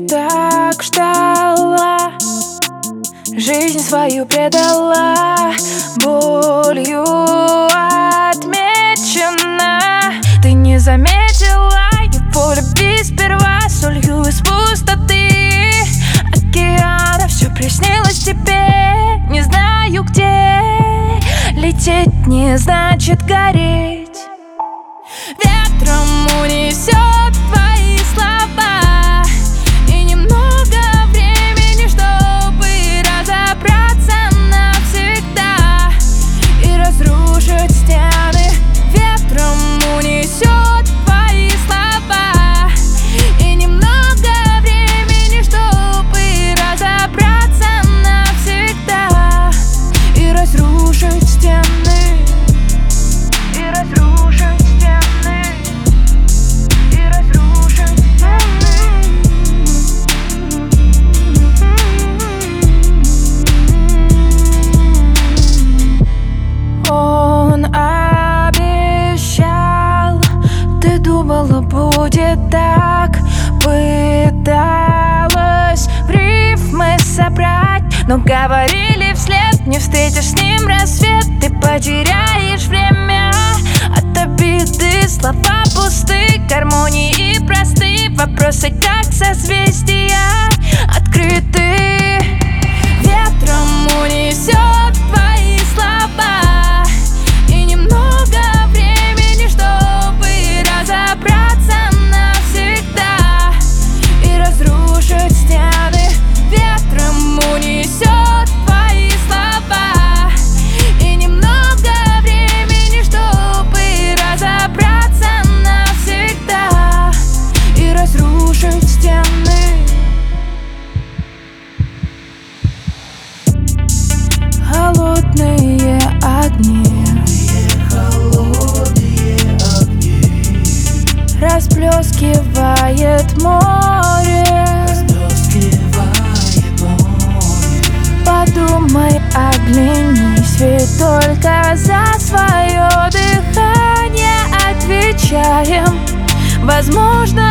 так ждала, жизнь свою предала, болью отмечена. Ты не заметила его любви сперва, солью из пустоты океана. Все приснилось тебе, не знаю где. Лететь не значит гореть. Ветром унесет твои слова, и немного времени, чтобы разобраться навсегда и разрушить стены. Ветром унесет твои слова, и немного времени, чтобы разобраться навсегда и разрушить стены. Будет так, пыталась в рифмы собрать, но говорили вслед: не встретишь с ним рассвет, ты потеряешь время от обиды. Слова пусты, гармонии и просты, вопросы как созвездия открыты. Ветром унесет твои слова, и немного времени, чтобы разобраться навсегда и разрушить стены. Ветром унесет твои слова, и немного времени, чтобы разобраться навсегда и разрушить стены. Холодные огни, расплескивает море. Подумай, оглянись, ведь только за свое дыхание отвечаем. Возможно,